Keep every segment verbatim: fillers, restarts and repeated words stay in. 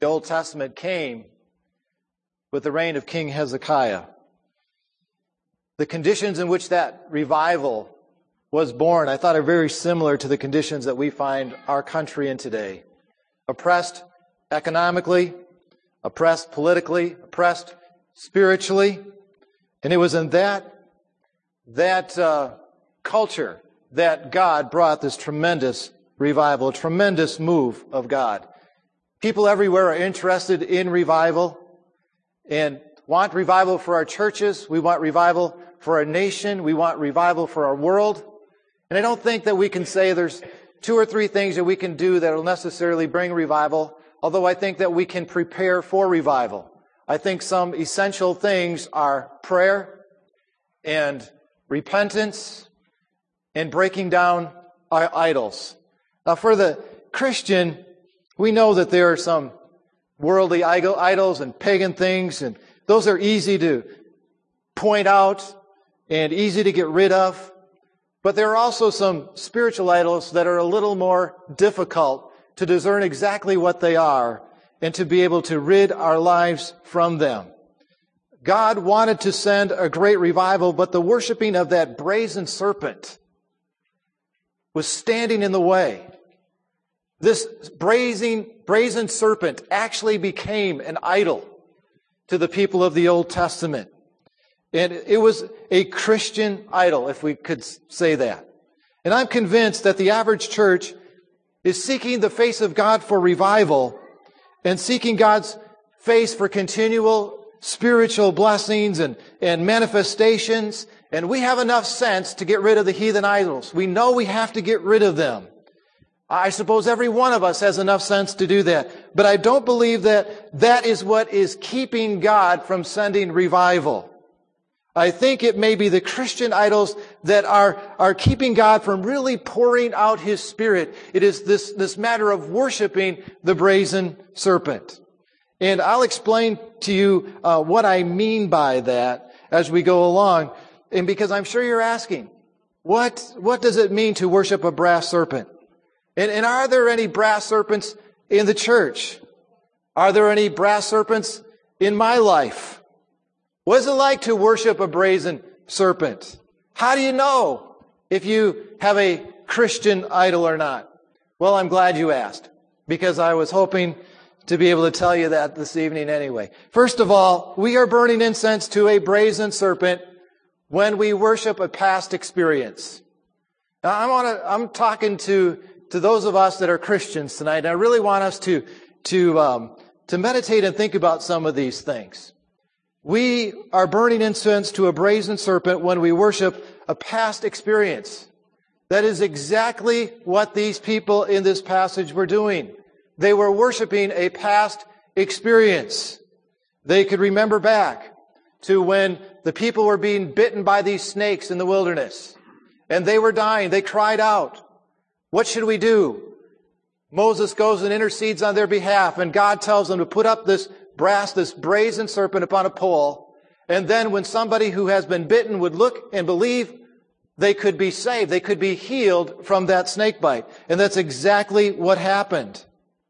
the Old Testament came with the reign of King Hezekiah. The conditions in which that revival was born, I thought, are very similar to the conditions that we find our country in today. Oppressed economically, oppressed politically, oppressed spiritually. And it was in that, that uh, culture that God brought this tremendous revival, a tremendous move of God. People everywhere are interested in revival and want revival for our churches. We want revival for our nation. We want revival for our world. And I don't think that we can say there's two or three things that we can do that will necessarily bring revival, although I think that we can prepare for revival. I think some essential things are prayer and repentance and breaking down our idols. Now, for the Christian, we know that there are some worldly idols and pagan things, and those are easy to point out and easy to get rid of. But there are also some spiritual idols that are a little more difficult to discern exactly what they are and to be able to rid our lives from them. God wanted to send a great revival, but the worshiping of that brazen serpent was standing in the way. This brazen, brazen serpent actually became an idol to the people of the Old Testament. And it was a Christian idol, if we could say that. And I'm convinced that the average church is seeking the face of God for revival and seeking God's face for continual spiritual blessings and, and manifestations. And we have enough sense to get rid of the heathen idols. We know we have to get rid of them. I suppose every one of us has enough sense to do that. But I don't believe that that is what is keeping God from sending revival. I think it may be the Christian idols that are, are keeping God from really pouring out His Spirit. It is this, this matter of worshiping the brazen serpent. And I'll explain to you uh, what I mean by that as we go along. And because I'm sure you're asking, what, what does it mean to worship a brass serpent? And, and are there any brass serpents in the church? Are there any brass serpents in my life? What is it like to worship a brazen serpent? How do you know if you have a Christian idol or not? Well, I'm glad you asked, because I was hoping to be able to tell you that this evening anyway. First of all, we are burning incense to a brazen serpent when we worship a past experience. Now, I'm, on a, I'm talking to, to those of us that are Christians tonight, and I really want us to, to, um, to meditate and think about some of these things. We are burning incense to a brazen serpent when we worship a past experience. That is exactly what these people in this passage were doing. They were worshiping a past experience. They could remember back to when the people were being bitten by these snakes in the wilderness. And they were dying. They cried out, "What should we do?" Moses goes and intercedes on their behalf, and God tells them to put up this brass, this brazen serpent upon a pole. And then when somebody who has been bitten would look and believe, they could be saved. They could be healed from that snake bite. And that's exactly what happened.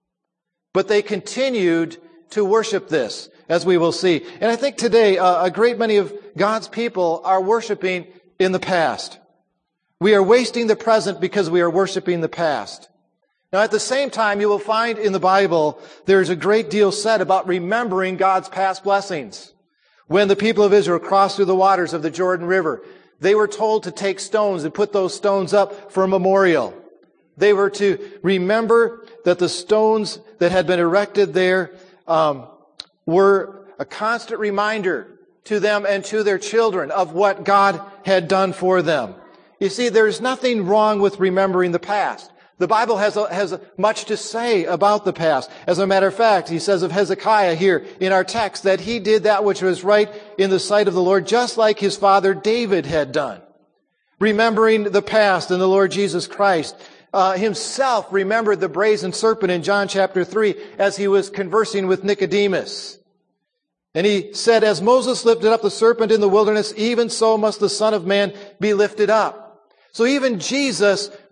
But they continued to worship this, as we will see. And I think today uh, a great many of God's people are worshiping in the past. We are wasting the present because we are worshiping the past. Now, at the same time, you will find in the Bible there's a great deal said about remembering God's past blessings. When the people of Israel crossed through the waters of the Jordan River, they were told to take stones and put those stones up for a memorial. They were to remember that the stones that had been erected there um, were a constant reminder to them and to their children of what God had done for them. You see, there's nothing wrong with remembering the past. The Bible has, a, has much to say about the past. As a matter of fact, he says of Hezekiah here in our text that he did that which was right in the sight of the Lord, just like his father David had done. Remembering the past and the Lord Jesus Christ uh, himself remembered the brazen serpent in John chapter three as he was conversing with Nicodemus. And he said, "As Moses lifted up the serpent in the wilderness, even so must the Son of Man be lifted up." So even Jesus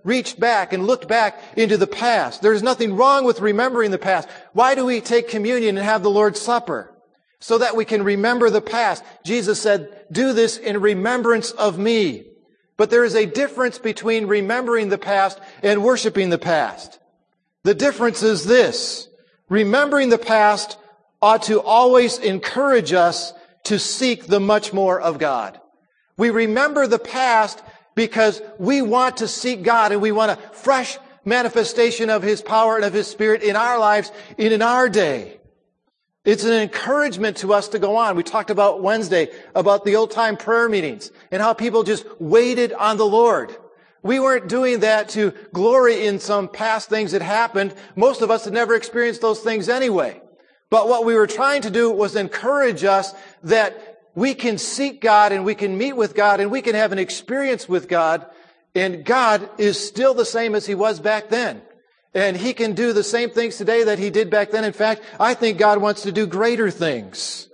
reached back and looked back into the past. There's nothing wrong with remembering the past. Why do we take communion and have the Lord's Supper? So that we can remember the past. Jesus said, do this in remembrance of me. But there is a difference between remembering the past and worshiping the past. The difference is this. Remembering the past ought to always encourage us to seek the much more of God. We remember the past because we want to seek God and we want a fresh manifestation of His power and of His Spirit in our lives and in our day. It's an encouragement to us to go on. We talked about Wednesday about the old-time prayer meetings and how people just waited on the Lord. We weren't doing that to glory in some past things that happened. Most of us had never experienced those things anyway. But what we were trying to do was encourage us that we can seek God and we can meet with God and we can have an experience with God. And God is still the same as He was back then. And He can do the same things today that He did back then. In fact, I think God wants to do greater things.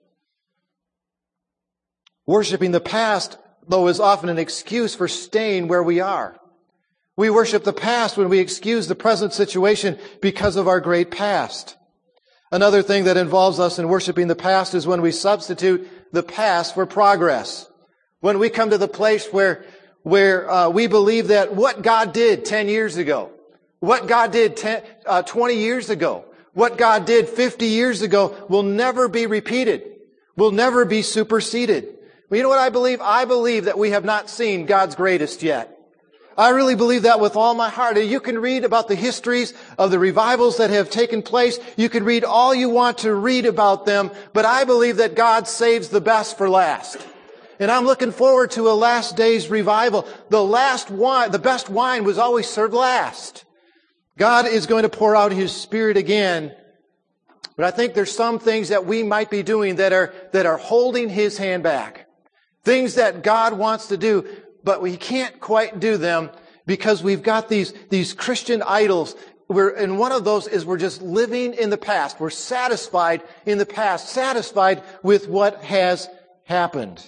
Worshipping the past, though, is often an excuse for staying where we are. We worship the past when we excuse the present situation because of our great past. Another thing that involves us in worshiping the past is when we substitute the past for progress. When we come to the place where, where uh, we believe that what God did ten years ago, what God did ten, uh, twenty years ago, what God did fifty years ago will never be repeated, will never be superseded. Well, you know what I believe? I believe that we have not seen God's greatest yet. I really believe that with all my heart. You can read about the histories of the revivals that have taken place. You can read all you want to read about them, but I believe that God saves the best for last. And I'm looking forward to a last days revival. The last wine, the best wine was always served last. God is going to pour out His Spirit again. But I think there's some things that we might be doing that are, that are holding His hand back. Things that God wants to do, but we can't quite do them because we've got these, these Christian idols. We're, and one of those is we're just living in the past. We're satisfied in the past, satisfied with what has happened.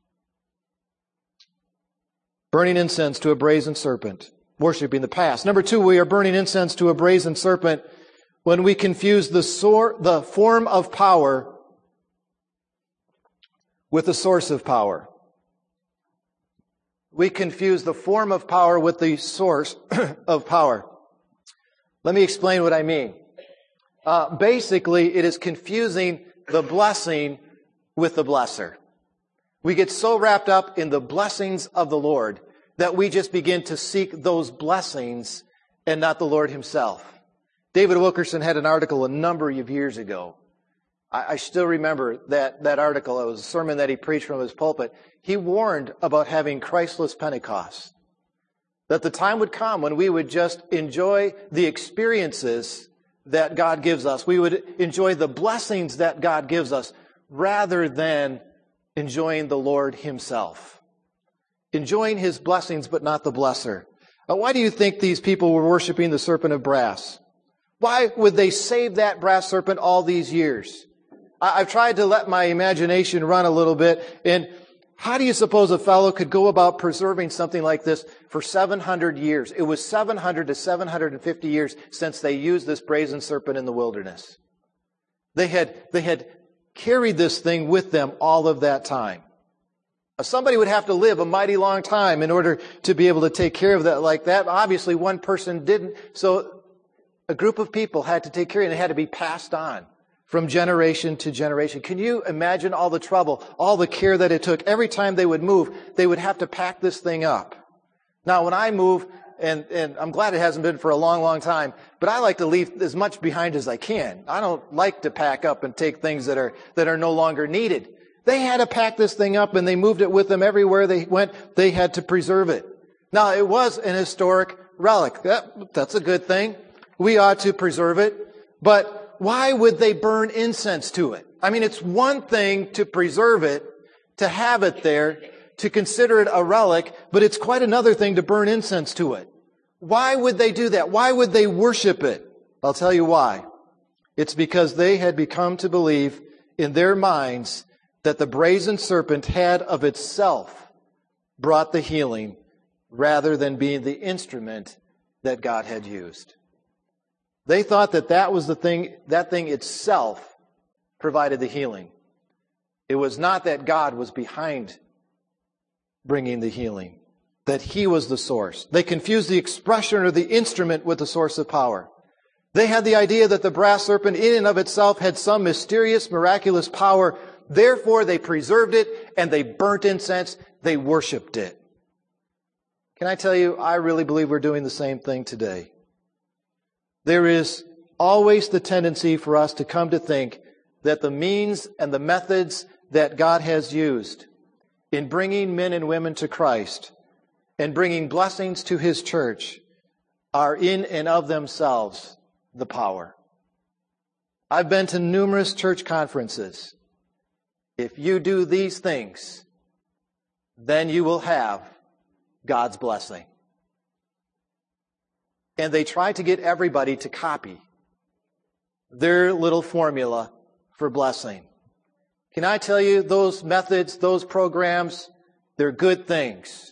Burning incense to a brazen serpent. Worshipping the past. Number two, we are burning incense to a brazen serpent when we confuse the, sor- the form of power with the source of power. We confuse the form of power with the source of power. Let me explain what I mean. Uh, basically, it is confusing the blessing with the blesser. We get so wrapped up in the blessings of the Lord that we just begin to seek those blessings and not the Lord Himself. David Wilkerson had an article a number of years ago. I, I still remember that, that article. It was a sermon that he preached from his pulpit. He warned about having Christless Pentecost. That the time would come when we would just enjoy the experiences that God gives us. We would enjoy the blessings that God gives us rather than enjoying the Lord Himself. Enjoying His blessings, but not the blesser. Now, why do you think these people were worshiping the serpent of brass? Why would they save that brass serpent all these years? I've tried to let my imagination run a little bit. And how do you suppose a fellow could go about preserving something like this for seven hundred years? It was seven hundred to seven hundred fifty years since they used this brazen serpent in the wilderness. They had, they had carried this thing with them all of that time. Somebody would have to live a mighty long time in order to be able to take care of that like that. Obviously, one person didn't. So a group of people had to take care of it, and it had to be passed on from generation to generation. Can you imagine all the trouble, all the care that it took? Every time they would move, they would have to pack this thing up. Now, when I move, and, and I'm glad it hasn't been for a long, long time, but I like to leave as much behind as I can. I don't like to pack up and take things that are, that are no longer needed. They had to pack this thing up, and they moved it with them everywhere they went. They had to preserve it. Now, it was an historic relic. That, that's a good thing. We ought to preserve it. But why would they burn incense to it? I mean, it's one thing to preserve it, to have it there, to consider it a relic, but it's quite another thing to burn incense to it. Why would they do that? Why would they worship it? I'll tell you why. It's because they had become to believe in their minds that the brazen serpent had of itself brought the healing rather than being the instrument that God had used. They thought that that was the thing, that thing itself provided the healing. It was not that God was behind bringing the healing, that He was the source. They confused the expression or the instrument with the source of power. They had the idea that the brass serpent in and of itself had some mysterious, miraculous power. Therefore, they preserved it and they burnt incense. They worshiped it. Can I tell you, I really believe we're doing the same thing today. There is always the tendency for us to come to think that the means and the methods that God has used in bringing men and women to Christ and bringing blessings to His church are in and of themselves the power. I've been to numerous church conferences. If you do these things, then you will have God's blessing. And they try to get everybody to copy their little formula for blessing. Can I tell you, those methods, those programs, they're good things.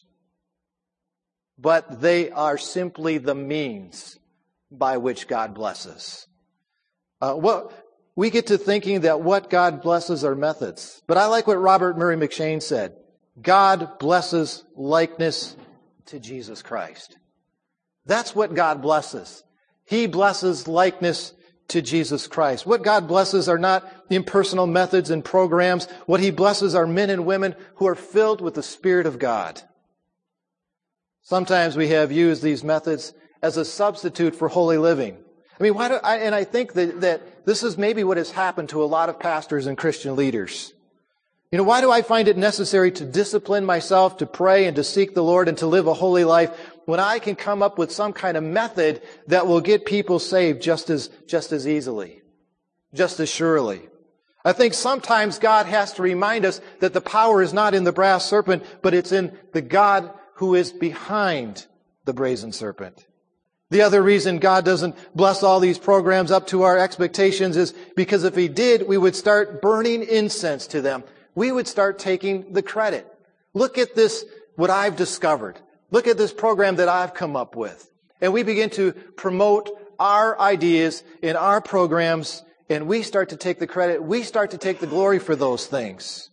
But they are simply the means by which God blesses. Uh, what, we get to thinking that what God blesses are methods. But I like what Robert Murray McCheyne said. God blesses likeness to Jesus Christ. That's what God blesses. He blesses likeness to Jesus Christ. What God blesses are not impersonal methods and programs. What He blesses are men and women who are filled with the Spirit of God. Sometimes we have used these methods as a substitute for holy living. I mean, why do I, and I think that, that this is maybe what has happened to a lot of pastors and Christian leaders. You know, why do I find it necessary to discipline myself, to pray and to seek the Lord and to live a holy life when I can come up with some kind of method that will get people saved just as, just as easily, just as surely? I think sometimes God has to remind us that the power is not in the brass serpent, but it's in the God who is behind the brazen serpent. The other reason God doesn't bless all these programs up to our expectations is because if He did, we would start burning incense to them. We would start taking the credit. Look at this, what I've discovered. Look at this program that I've come up with. And we begin to promote our ideas in our programs, and we start to take the credit. We start to take the glory for those things.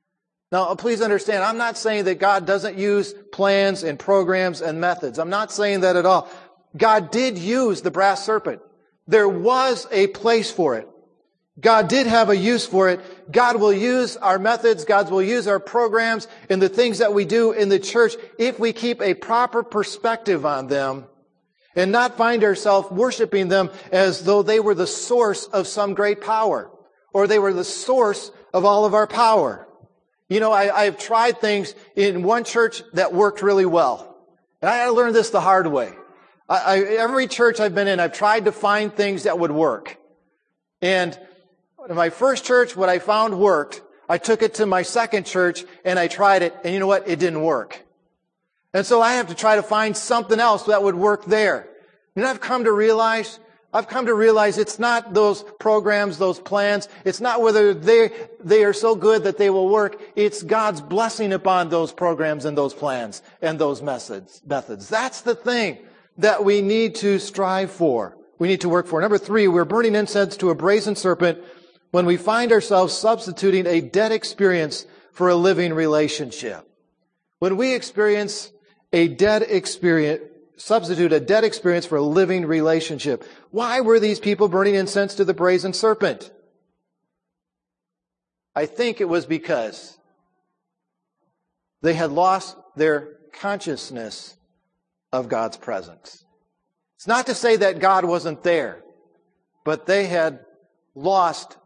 Now, please understand, I'm not saying that God doesn't use plans and programs and methods. I'm not saying that at all. God did use the brass serpent. There was a place for it. God did have a use for it. God will use our methods. God will use our programs and the things that we do in the church if we keep a proper perspective on them and not find ourselves worshiping them as though they were the source of some great power or they were the source of all of our power. You know, I, I've tried things in one church that worked really well. And I learned this the hard way. I, I, every church I've been in, I've tried to find things that would work. And in my first church, what I found worked. I took it to my second church and I tried it, and you know what? It didn't work. And so I have to try to find something else that would work there. And I've come to realize, I've come to realize it's not those programs, those plans. It's not whether they, they are so good that they will work. It's God's blessing upon those programs and those plans and those methods. Methods. That's the thing that we need to strive for. We need to work for. Number three, we're burning incense to a brazen serpent when we find ourselves substituting a dead experience for a living relationship. When we experience a dead experience, substitute a dead experience for a living relationship. Why were these people burning incense to the brazen serpent? I think it was because they had lost their consciousness of God's presence. It's not to say that God wasn't there, but they had lost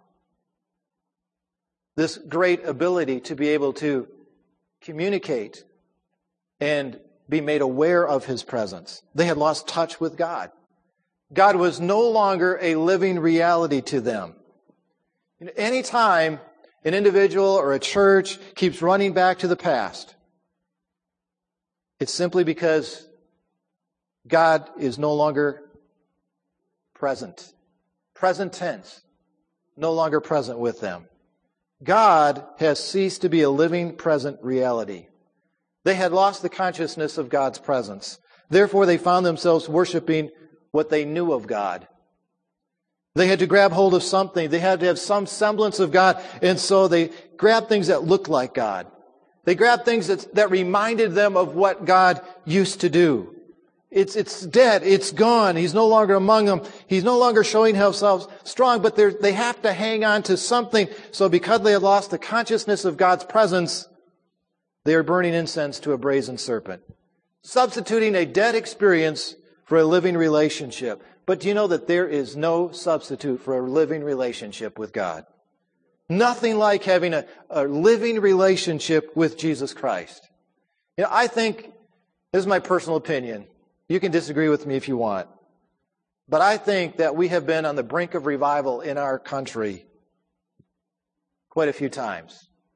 this great ability to be able to communicate and be made aware of His presence. They had lost touch with God. God was no longer a living reality to them. Any time an individual or a church keeps running back to the past, it's simply because God is no longer present. Present tense. No longer present with them. God has ceased to be a living, present reality. They had lost the consciousness of God's presence. Therefore, they found themselves worshiping what they knew of God. They had to grab hold of something. They had to have some semblance of God. And so they grabbed things that looked like God. They grabbed things that, that reminded them of what God used to do. It's, it's dead. It's gone. He's no longer among them. He's no longer showing himself strong, but they have to hang on to something. So because they had lost the consciousness of God's presence, they are burning incense to a brazen serpent, substituting a dead experience for a living relationship. But do you know that there is no substitute for a living relationship with God? Nothing like having a, a living relationship with Jesus Christ. You know, I think, this is my personal opinion. You can disagree with me if you want. But I think that we have been on the brink of revival in our country quite a few times.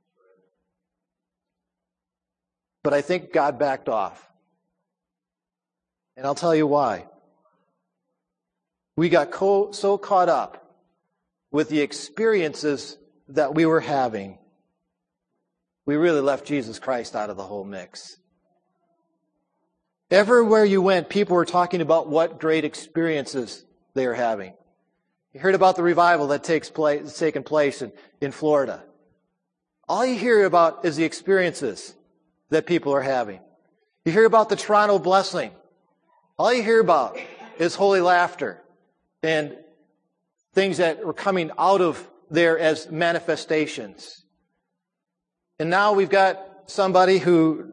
But I think God backed off. And I'll tell you why. We got co- so caught up with the experiences that we were having, we really left Jesus Christ out of the whole mix. Everywhere you went, people were talking about what great experiences they are having. You heard about the revival that takes place, that's taken place in, in Florida. All you hear about is the experiences that people are having. You hear about the Toronto blessing. All you hear about is holy laughter and things that were coming out of there as manifestations. And now we've got somebody who,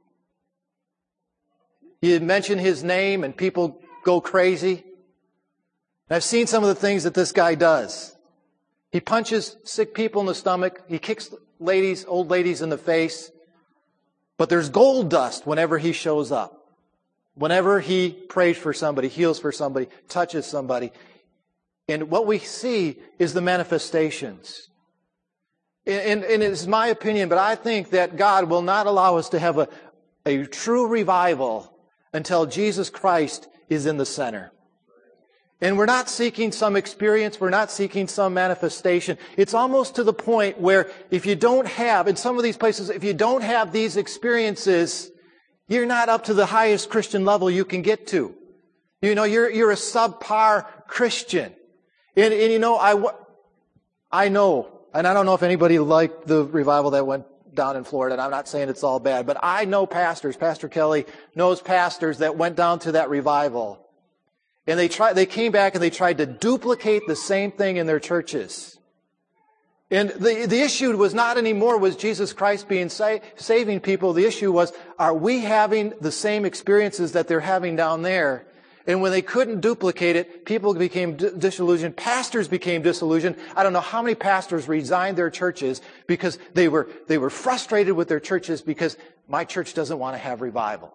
you mention his name and people go crazy. And I've seen some of the things that this guy does. He punches sick people in the stomach. He kicks ladies, old ladies in the face. But there's gold dust whenever he shows up. Whenever he prays for somebody, heals for somebody, touches somebody. And what we see is the manifestations. And, and it's my opinion, but I think that God will not allow us to have a, a true revival until Jesus Christ is in the center. And we're not seeking some experience. We're not seeking some manifestation. It's almost to the point where if you don't have, in some of these places, if you don't have these experiences, you're not up to the highest Christian level you can get to. You know, you're, you're a subpar Christian. And, and you know, I, I know, and I don't know if anybody liked the revival that went down in Florida, and I'm not saying it's all bad, but I know pastors, Pastor Kelly knows pastors that went down to that revival. And they tried, they came back and they tried to duplicate the same thing in their churches. And the, the issue was not anymore was Jesus Christ being sa- saving people. The issue was, are we having the same experiences that they're having down there? And when they couldn't duplicate it, people became d- disillusioned. Pastors became disillusioned. I don't know how many pastors resigned their churches because they were, they were frustrated with their churches because my church doesn't want to have revival.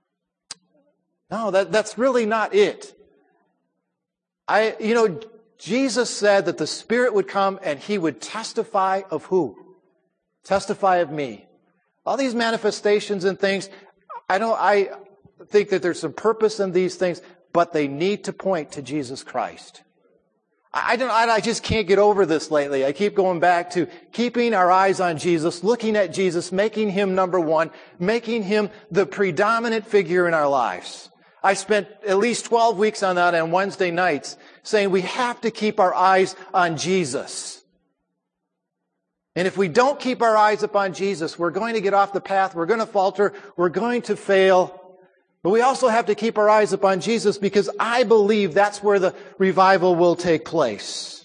No, that, that's really not it. I, you know, Jesus said that the Spirit would come and He would testify of who? Testify of me. All these manifestations and things, I don't, I think that there's some purpose in these things, but they need to point to Jesus Christ. I don't, I just can't get over this lately. I keep going back to keeping our eyes on Jesus, looking at Jesus, making Him number one, making Him the predominant figure in our lives. I spent at least twelve weeks on that on Wednesday nights, saying we have to keep our eyes on Jesus. And if we don't keep our eyes upon Jesus, we're going to get off the path, we're going to falter, we're going to fail. But we also have to keep our eyes upon Jesus because I believe that's where the revival will take place.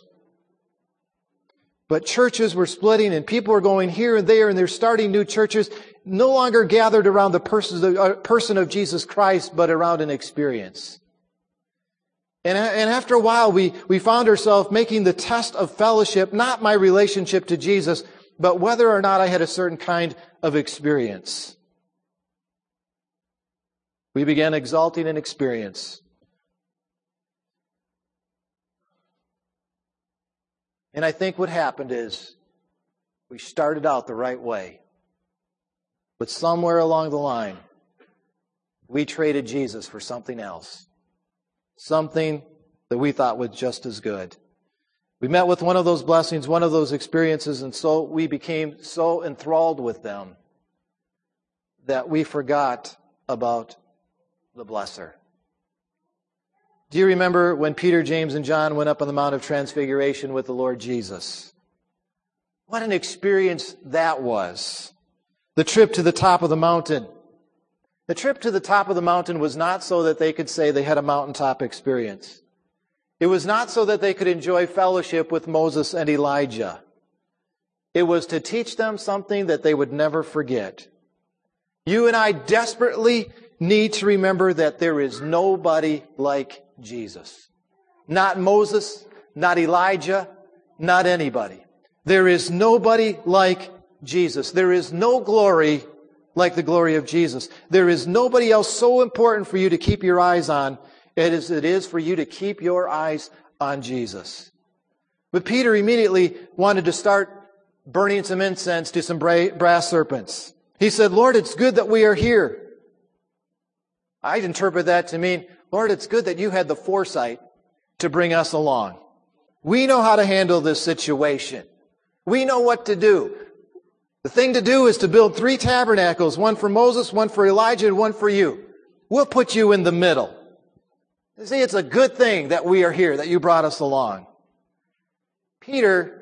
But churches were splitting and people were going here and there and they're starting new churches, no longer gathered around the person, uh, person of Jesus Christ, but around an experience. And, and after a while, we, we found ourselves making the test of fellowship, not my relationship to Jesus, but whether or not I had a certain kind of experience. We began exalting an experience. And I think what happened is we started out the right way. But somewhere along the line, we traded Jesus for something else. Something that we thought was just as good. We met with one of those blessings, one of those experiences, and so we became so enthralled with them that we forgot about the blesser. Do you remember when Peter, James, and John went up on the Mount of Transfiguration with the Lord Jesus? What an experience that was. The trip to the top of the mountain. The trip to the top of the mountain was not so that they could say they had a mountaintop experience. It was not so that they could enjoy fellowship with Moses and Elijah. It was to teach them something that they would never forget. You and I desperately need to remember that there is nobody like Jesus. Not Moses, not Elijah, not anybody. There is nobody like Jesus. There is no glory like the glory of Jesus. There is nobody else so important for you to keep your eyes on as it is for you to keep your eyes on Jesus. But Peter immediately wanted to start burning some incense to some brass serpents. He said, Lord, it's good that we are here. I interpret that to mean, Lord, it's good that you had the foresight to bring us along. We know how to handle this situation. We know what to do. The thing to do is to build three tabernacles, one for Moses, one for Elijah, and one for you. We'll put you in the middle. You see, it's a good thing that we are here, that you brought us along. Peter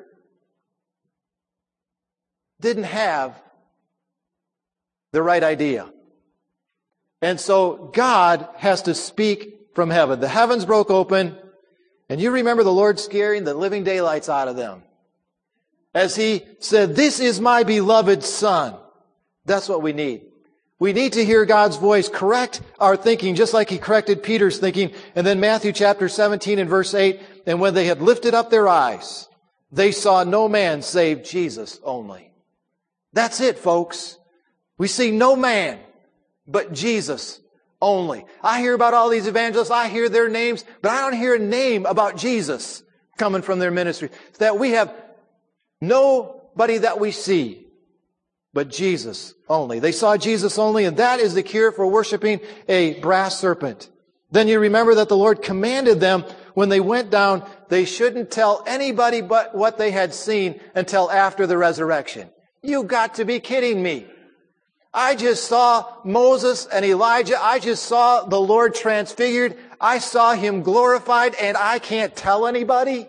didn't have the right idea. And so God has to speak from heaven. The heavens broke open, and you remember the Lord scaring the living daylights out of them. As He said, this is my beloved Son. That's what we need. We need to hear God's voice correct our thinking, just like He corrected Peter's thinking. And then Matthew chapter seventeen and verse eight, and when they had lifted up their eyes, they saw no man save Jesus only. That's it, folks. We see no man but Jesus only. I hear about all these evangelists. I hear their names, but I don't hear a name about Jesus coming from their ministry. That we have nobody that we see but Jesus only. They saw Jesus only, and that is the cure for worshiping a brass serpent. Then you remember that the Lord commanded them when they went down, they shouldn't tell anybody but what they had seen until after the resurrection. You got to be kidding me. I just saw Moses and Elijah. I just saw the Lord transfigured. I saw Him glorified, and I can't tell anybody.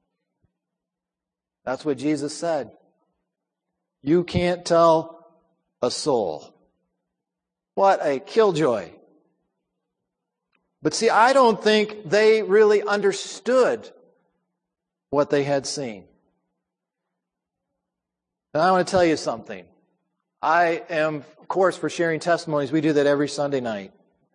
That's what Jesus said. You can't tell a soul. What a killjoy. But see, I don't think they really understood what they had seen. And I want to tell you something. I am, of course, for sharing testimonies. We do that every Sunday night.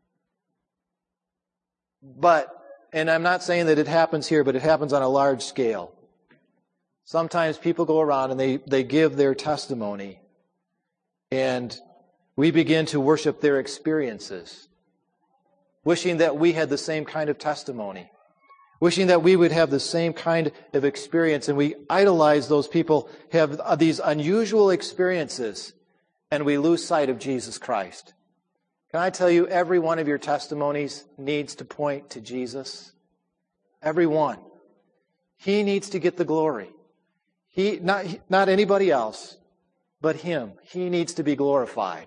But, and I'm not saying that it happens here, but it happens on a large scale. Sometimes people go around and they, they give their testimony, and we begin to worship their experiences, wishing that we had the same kind of testimony, wishing that we would have the same kind of experience, and we idolize those people who have these unusual experiences, and we lose sight of Jesus Christ. Can I tell you, every one of your testimonies needs to point to Jesus? Every one. He needs to get the glory. He, not, not anybody else, but Him. He needs to be glorified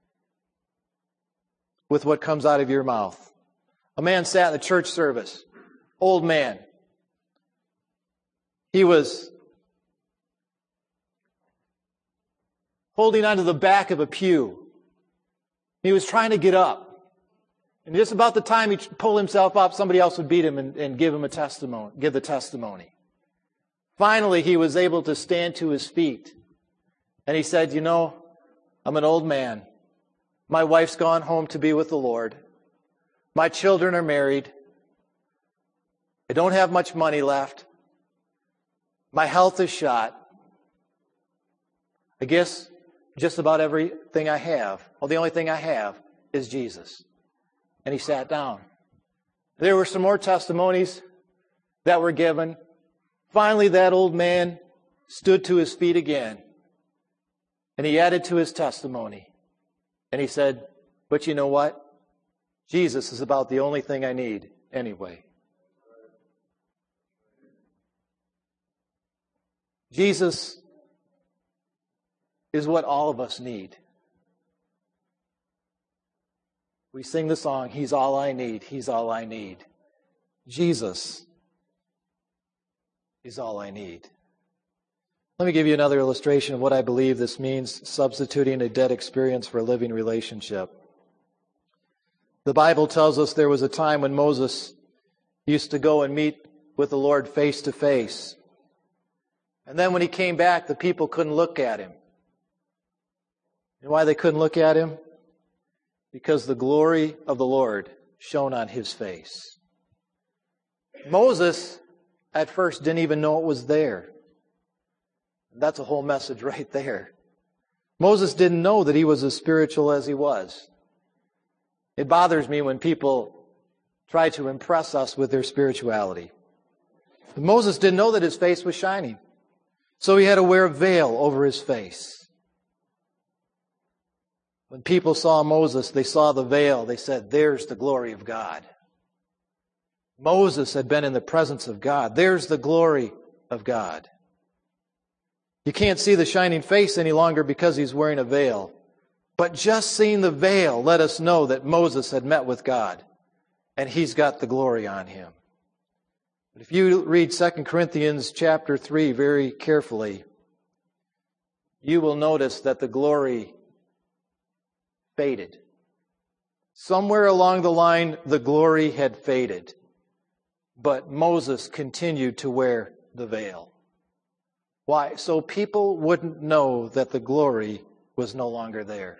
with what comes out of your mouth. A man sat in the church service, old man. He was holding onto the back of a pew. He was trying to get up. And just about the time he pulled himself up, somebody else would beat him and, and give him a testimony, give the testimony. Finally, he was able to stand to his feet. And he said, you know, I'm an old man. My wife's gone home to be with the Lord. My children are married. I don't have much money left. My health is shot. I guess just about everything I have, well, the only thing I have is Jesus. And he sat down. There were some more testimonies that were given. Finally, that old man stood to his feet again. And he added to his testimony. And he said, but you know what? Jesus is about the only thing I need anyway. Jesus is what all of us need. We sing the song, He's all I need, He's all I need. Jesus is all I need. Let me give you another illustration of what I believe this means, substituting a dead experience for a living relationship. The Bible tells us there was a time when Moses used to go and meet with the Lord face to face. And then when he came back, the people couldn't look at him. And why they couldn't look at him? Because the glory of the Lord shone on his face. Moses, at first, didn't even know it was there. That's a whole message right there. Moses didn't know that he was as spiritual as he was. It bothers me when people try to impress us with their spirituality. But Moses didn't know that his face was shining. So he had to wear a veil over his face. When people saw Moses, they saw the veil. They said, there's the glory of God. Moses had been in the presence of God. There's the glory of God. You can't see the shining face any longer because he's wearing a veil. But just seeing the veil let us know that Moses had met with God. And he's got the glory on him. But if you read Second Corinthians chapter three very carefully, you will notice that the glory faded. Somewhere along the line, the glory had faded. But Moses continued to wear the veil. Why? So people wouldn't know that the glory was no longer there.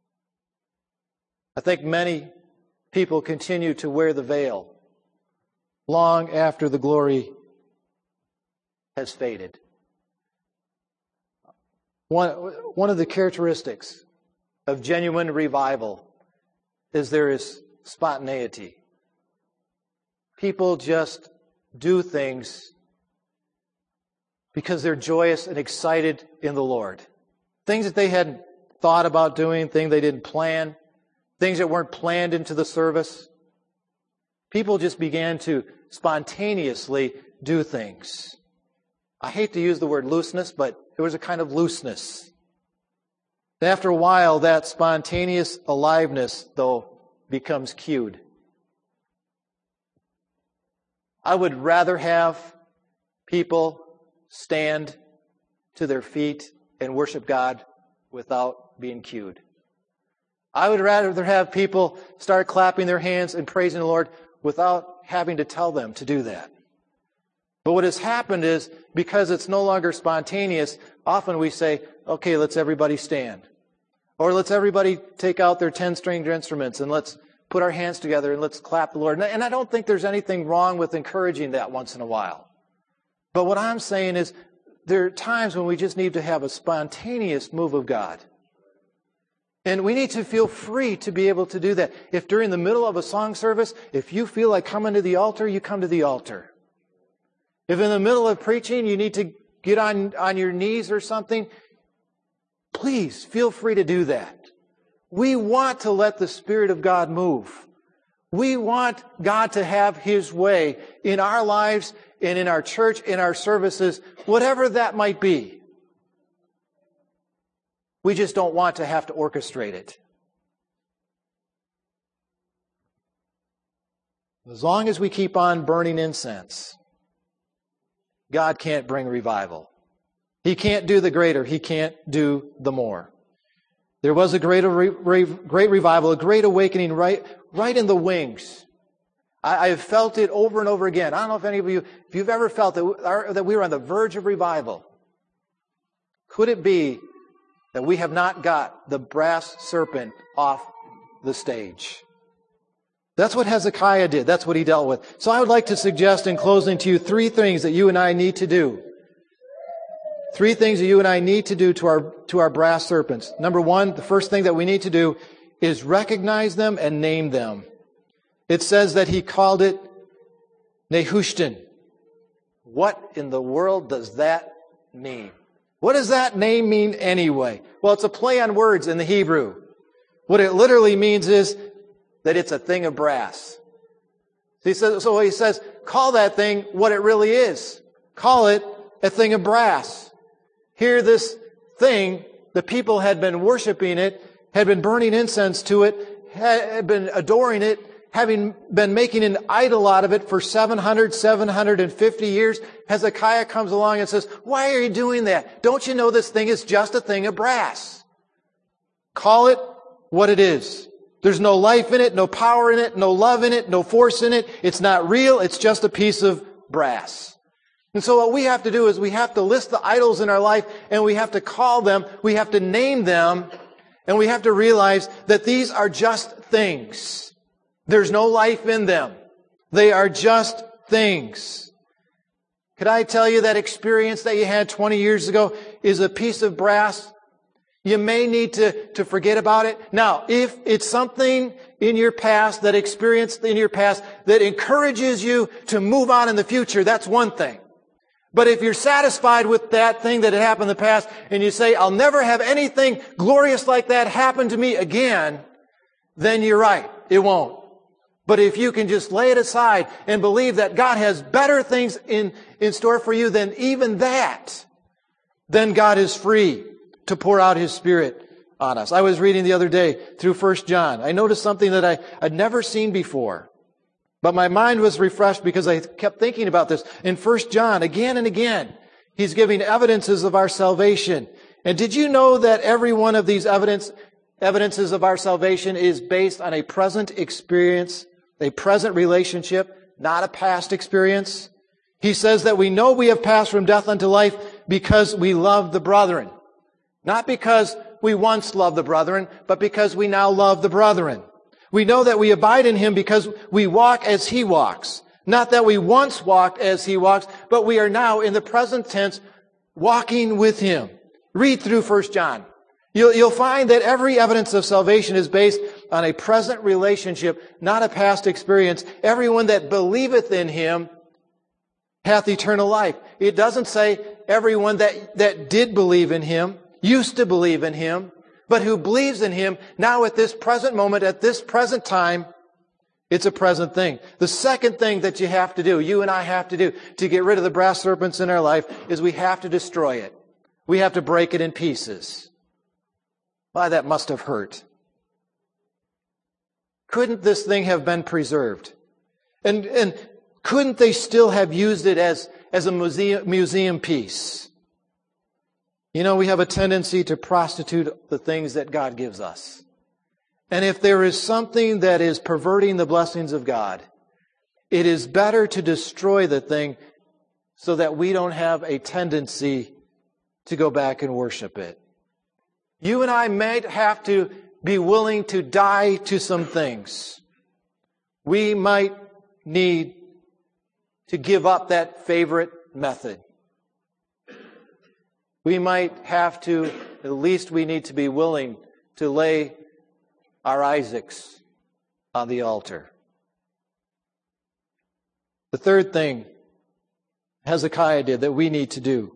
I think many people continue to wear the veil long after the glory has faded. One, one of the characteristics of genuine revival is there is spontaneity. People just do things because they're joyous and excited in the Lord. Things that they hadn't thought about doing, things they didn't plan, things that weren't planned into the service. People just began to spontaneously do things. I hate to use the word looseness, but there was a kind of looseness. After a while, that spontaneous aliveness, though, becomes cued. I would rather have people stand to their feet and worship God without being cued. I would rather have people start clapping their hands and praising the Lord without having to tell them to do that. But what has happened is, because it's no longer spontaneous, often we say, okay, let's everybody stand. Or let's everybody take out their ten-stringed instruments and let's put our hands together and let's clap the Lord. And I don't think there's anything wrong with encouraging that once in a while. But what I'm saying is, there are times when we just need to have a spontaneous move of God. And we need to feel free to be able to do that. If during the middle of a song service, if you feel like coming to the altar, you come to the altar. If in the middle of preaching you need to get on, on your knees or something, please feel free to do that. We want to let the Spirit of God move. We want God to have His way in our lives and in our church, in our services, whatever that might be. We just don't want to have to orchestrate it. As long as we keep on burning incense, God can't bring revival. He can't do the greater. He can't do the more. There was a great, great revival, a great awakening right, right in the wings. I, I've felt it over and over again. I don't know if any of you, if you've ever felt that, that we were on the verge of revival. Could it be that we have not got the brass serpent off the stage? That's what Hezekiah did. That's what he dealt with. So I would like to suggest in closing to you three things that you and I need to do. Three things that you and I need to do to our, to our brass serpents. Number one, the first thing that we need to do is recognize them and name them. It says that he called it Nehushtan. What in the world does that mean? What does that name mean anyway? Well, it's a play on words in the Hebrew. What it literally means is that it's a thing of brass. He says, so he says, call that thing what it really is. Call it a thing of brass. Here, this thing, the people had been worshiping it, had been burning incense to it, had been adoring it, having been making an idol out of it for seven hundred, seven hundred fifty years, Hezekiah comes along and says, why are you doing that? Don't you know this thing is just a thing of brass? Call it what it is. There's no life in it, no power in it, no love in it, no force in it. It's not real. It's just a piece of brass. And so what we have to do is we have to list the idols in our life, and we have to call them, we have to name them, and we have to realize that these are just things. There's no life in them. They are just things. Could I tell you that experience that you had twenty years ago is a piece of brass? You may need to, to forget about it. Now, if it's something in your past, that experience in your past, that encourages you to move on in the future, that's one thing. But if you're satisfied with that thing that had happened in the past, and you say, I'll never have anything glorious like that happen to me again, then you're right. It won't. But if you can just lay it aside and believe that God has better things in, in store for you than even that, then God is free to pour out His Spirit on us. I was reading the other day through First John. I noticed something that I had never seen before. But my mind was refreshed because I kept thinking about this. In First John, again and again, he's giving evidences of our salvation. And did you know that every one of these evidence, evidences of our salvation is based on a present experience, a present relationship, not a past experience? He says that we know we have passed from death unto life because we love the brethren. Not because we once loved the brethren, but because we now love the brethren. We know that we abide in Him because we walk as He walks. Not that we once walked as He walks, but we are now in the present tense walking with Him. Read through First John. You'll, you'll find that every evidence of salvation is based on a present relationship, not a past experience. Everyone that believeth in Him hath eternal life. It doesn't say everyone that, that did believe in Him, used to believe in Him, but who believes in Him now at this present moment, at this present time. It's a present thing. The second thing that you have to do, you and I have to do, to get rid of the brass serpents in our life, is we have to destroy it. We have to break it in pieces. Why, that must have hurt. Couldn't this thing have been preserved? And, and couldn't they still have used it as, as a museum, museum piece? You know, we have a tendency to prostitute the things that God gives us. And if there is something that is perverting the blessings of God, it is better to destroy the thing so that we don't have a tendency to go back and worship it. You and I might have to be willing to die to some things. We might need to give up that favorite method. We might have to, at least we need to be willing to lay our Isaacs on the altar. The third thing Hezekiah did that we need to do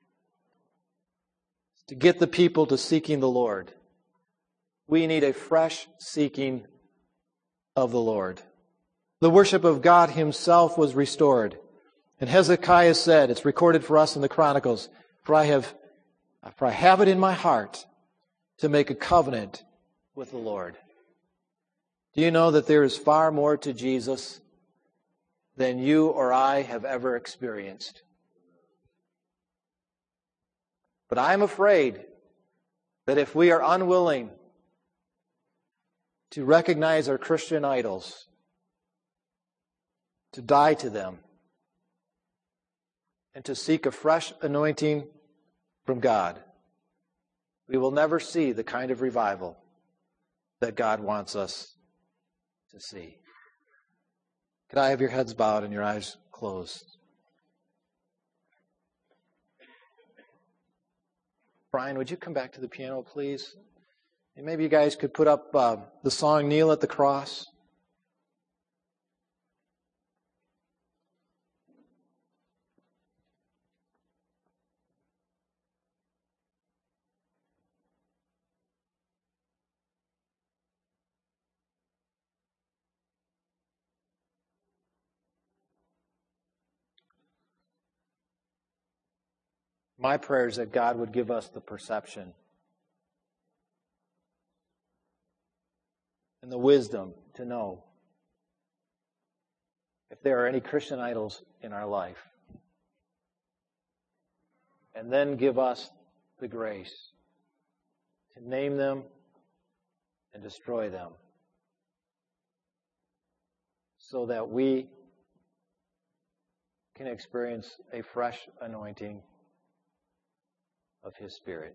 is to get the people to seeking the Lord. We need a fresh seeking of the Lord. The worship of God Himself was restored. And Hezekiah said, it's recorded for us in the Chronicles, For I have, for I have it in my heart to make a covenant with the Lord. Do you know that there is far more to Jesus than you or I have ever experienced? But I am afraid that if we are unwilling to recognize our Christian idols, to die to them, and to seek a fresh anointing from God, we will never see the kind of revival that God wants us to see. Could I have your heads bowed and your eyes closed? Brian, would you come back to the piano, please? And maybe you guys could put up uh, the song Kneel at the Cross. My prayer is that God would give us the perception and the wisdom to know if there are any Christian idols in our life. And then give us the grace to name them and destroy them, so that we can experience a fresh anointing of His Spirit.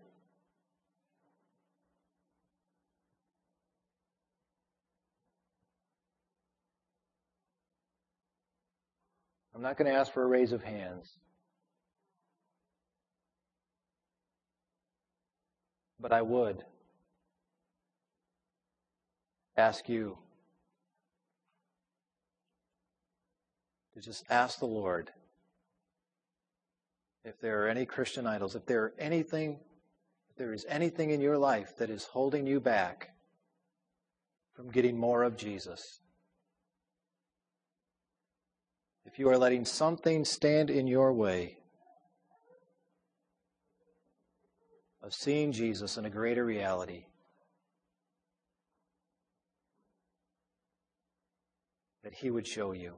I'm not going to ask for a raise of hands, but I would ask you to just ask the Lord if there are any Christian idols, if there are anything, if there is anything in your life that is holding you back from getting more of Jesus. If you are letting something stand in your way of seeing Jesus in a greater reality, that He would show you.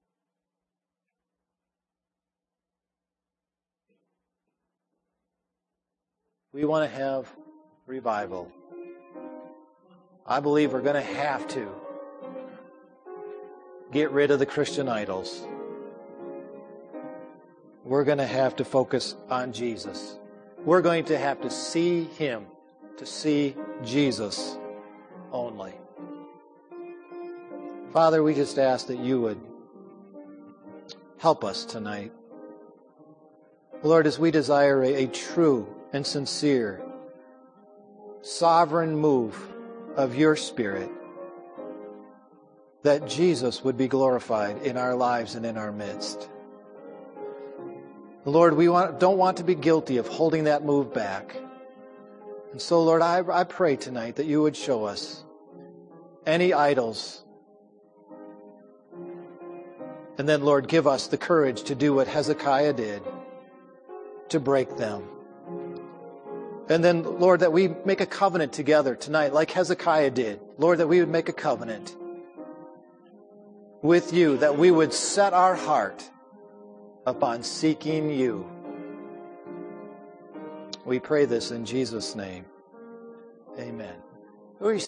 We want to have revival. I believe we're going to have to get rid of the Christian idols. We're going to have to focus on Jesus. We're going to have to see Him, to see Jesus only. Father, we just ask that you would help us tonight. Lord, as we desire a, a true and sincere, sovereign move of your Spirit, that Jesus would be glorified in our lives and in our midst. Lord, we want, don't want to be guilty of holding that move back. And so, Lord, I, I pray tonight that you would show us any idols. And then, Lord, give us the courage to do what Hezekiah did, to break them. And then, Lord, that we make a covenant together tonight, like Hezekiah did. Lord, that we would make a covenant with you, that we would set our heart upon seeking you. We pray this in Jesus' name. Amen.